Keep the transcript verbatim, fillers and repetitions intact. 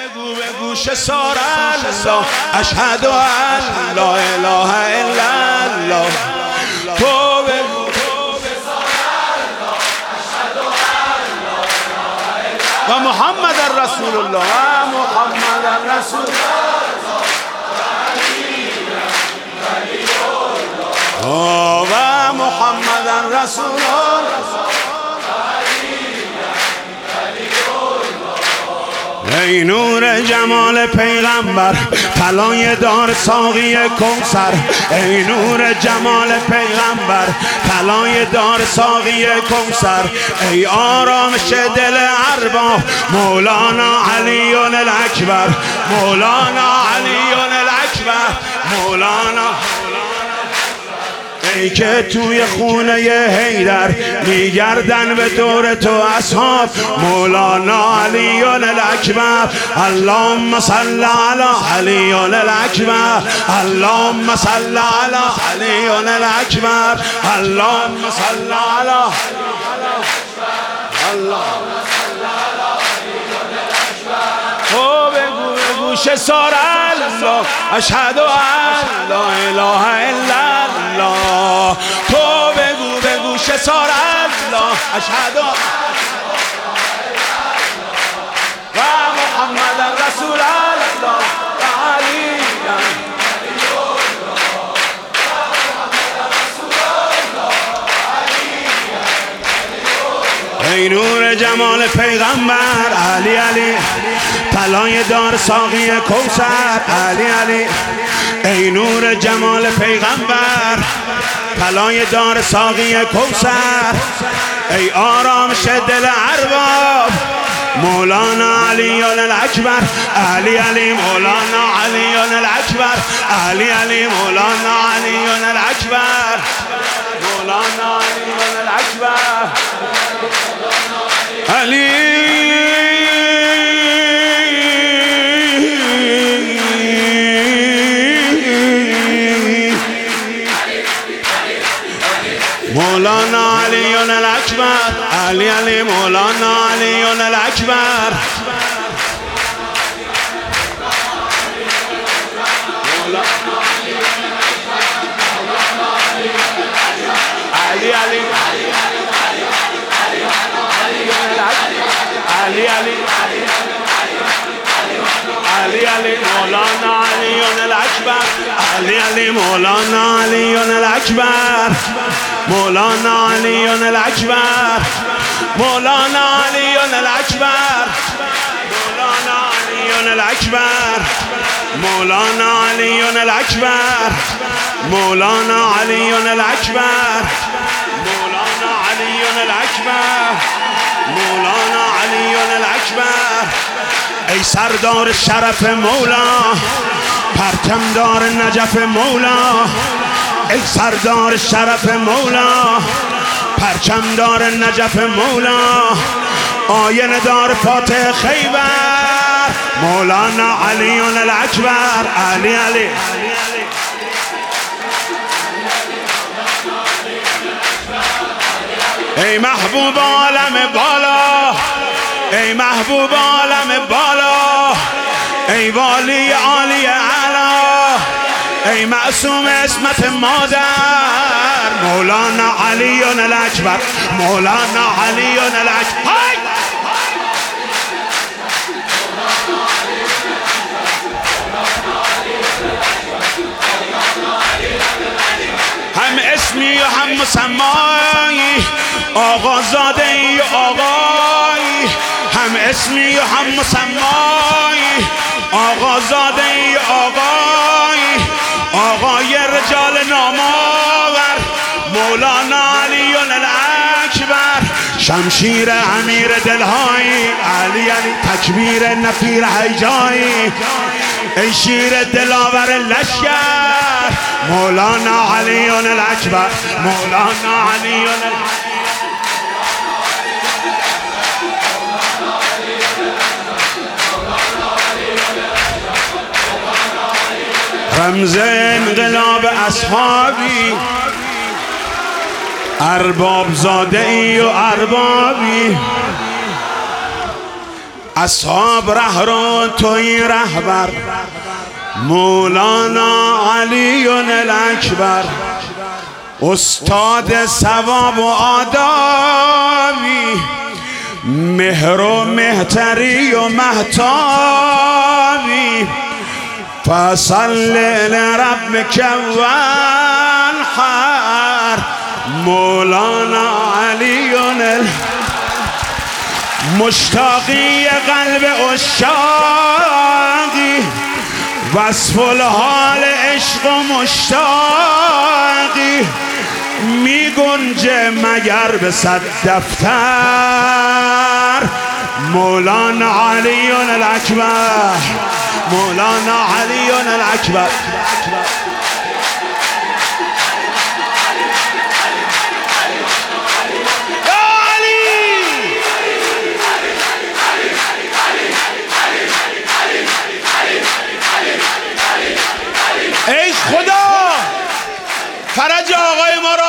بگو به گوش سار الله اشهد ان لا اله الا الله. تو بگو و محمد رسول الله و محمد رسول الله و محمد رسول الله. ای نور جمال پیغمبر طلای دار ساقی کوثر، ای نور جمال پیغمبر طلای دار ساقی کوثر، ای آرامش دل ارباب مولانا علی الاکبر، مولانا علی الاکبر، مولانا. ای که توی خونه حیدر میگردن به دور تو اصحاب مولانا علی الاکبر. اللهم صل علی علی الاکبر، اللهم صل علی علی الاکبر، اللهم صل علی اللهم صل علی بگو به گوش سار الله اشهد ان لا اله الا الله. تو بگو به گوش سار الله اشهد و محمد رسول الله و علی ای نور جمال پیغمبر علی علی طلای دار ساقی کوثر علی علی. ای نور جمال پیغمبر طلای دار ساقی کوثر، ای آرامش دل ارباب مولانا علی الاکبر، علی علی مولانا علی الاکبر، علی علی مولانا علی الاکبر، مولانا علی الاکبر، علی مولانا علی الاکبر، علی علی مولانا علی الاکبر، علی علی علی علی علی علی مولانا علی الاکبر، علی علی مولانا علی الاکبر، مولانا علی الاکبر، مولانا علی الاکبر، مولانا علی الاکبر، مولانا علی الاکبر، مولانا علی الاکبر، مولانا علی الاکبر، مولانا علی الاکبر. ای سردار شرف مولا پرچمدار نجف مولا، ای سردار شرف مولا پرچمدار نجف مولا، آینه دار فاتح خیبر مولانا علی الاکبر، علی علی ای محبوب عالم بالا، ای محبوب عالم بالا، ای والی عالی اعلا، ای معصوم عصمت مادر مولانا علی الاکبر، مولانا علی الاکبر. هم اسمی و هم مسمایی آقازاده ای آقایی، هم اسمی و هم مسمایی آقازاده ای آقایی، آقای رجال نامآور مولانا علی الاکبر، شمشیر امیر دلهایی علی علی تکبیر نفیر هیجایی، ای شیر دلاور لشکر مولانا علی الاکبر، مولانا علی الاکبر. رمز انقلاب اصحابی ارباب زاده ای و اربابی، اصحاب ره رو توی رهبر مولانا علی الاکبر، استاد ثواب و آدابی، مهر و مهتری و مهتابی، فصل لربک وانحر مولانا علی مشتاقی قلب عشاقی، وصف الحال عشق و مشتاقی، می گنجه مگر به صد دفتر مولانا علی الاکبر، مولانا علی الاکبر. ای خدا فرج آقای ما رو